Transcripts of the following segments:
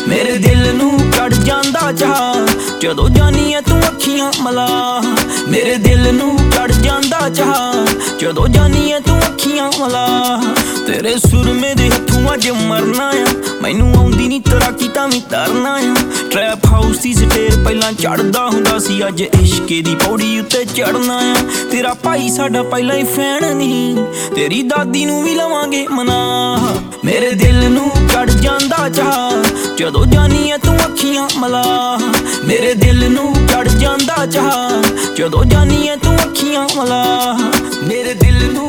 मेरे दिल नू चढ़ जांदा चाह जदों जानी है तू अखियां मला। मेरे दिल नू चढ़ जांदा चाह जदों जानी है तू अखियां मला। तेरे सुरमे दे हत्थों अज मरना आ मैनू आउंदी नी तैराकी तां वी तरना आ। ट्रैप हाउस दी स्टेयर पहलां चढ़दा हुंदा सी अज इश्के दी पौड़ी उत्ते चढ़ना आ। तेरा भाई साडा पहलां ही फैन नहीं तेरी दादी नू भी लवांगे मना। मेरे दिल नू चढ़ जांदा चाह जदों जानी है तू अखियां मला। मेरे दिल नू चढ़ जांदा चाह जदों जानी है तू अखियां मला। मेरे दिल नू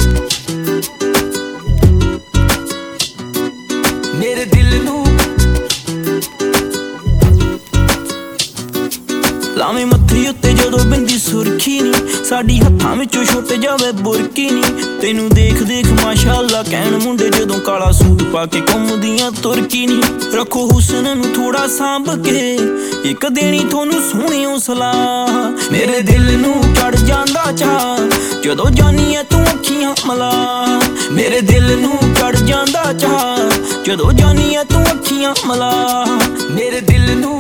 मेरे दिल नू लावें मत्थे उत्ते जदों बिंदी सुरखी नी साडी हत्थां विचों छुट जावे बुरकी नी। तैनू देख देख माशाअल्लाह कहण मुंडे जदों काला सूट पा के घुमदियां तुरकी नी। रखो हुस्न नू थोड़ा सांभ के एक देनी थोनू सोहणियों सलाह। मेरे दिल नू चढ़ जांदा चाह जदों जानी है तू अखियां मला। मेरे दिल नू चढ़ जांदा चाह जदों जानी है तू अखियां मला। मेरे दिल नू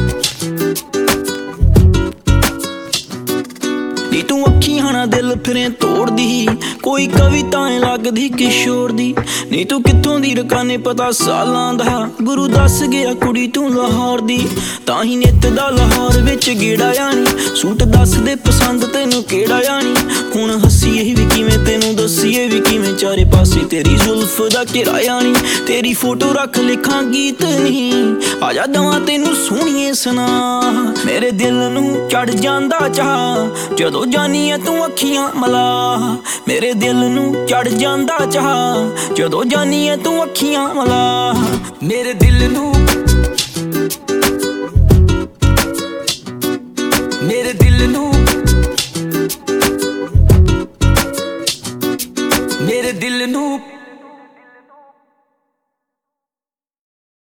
नी तू अखियां ना दिल फिरें तोड़दी कोई कविताएं लगदी किशोर दी। नी तू कित्थों दी रकाने पता सालां दा गुरु दस गया कुड़ी तू लाहौर दी। तां ही नित दा लाहौर विच गेड़ा यानी सूट दस दे पसंद तैनू केड़ा यानी। हुण हसीए भी किवें तैनू दसीए भी किवें चारे पासे तेरी जुल्फ दा घेरा यानी। तेरी फोटो रख लिखां गीत नहीं आजा दवां तैनू सोहणिए सुना। मेरे दिल नू चढ़ जांदा चाह जदों जानी है तू अखियां मला। मेरे दिल नू चढ़ जांदा चाह जदों जानी है तू अखियां मला। मेरे दिल नू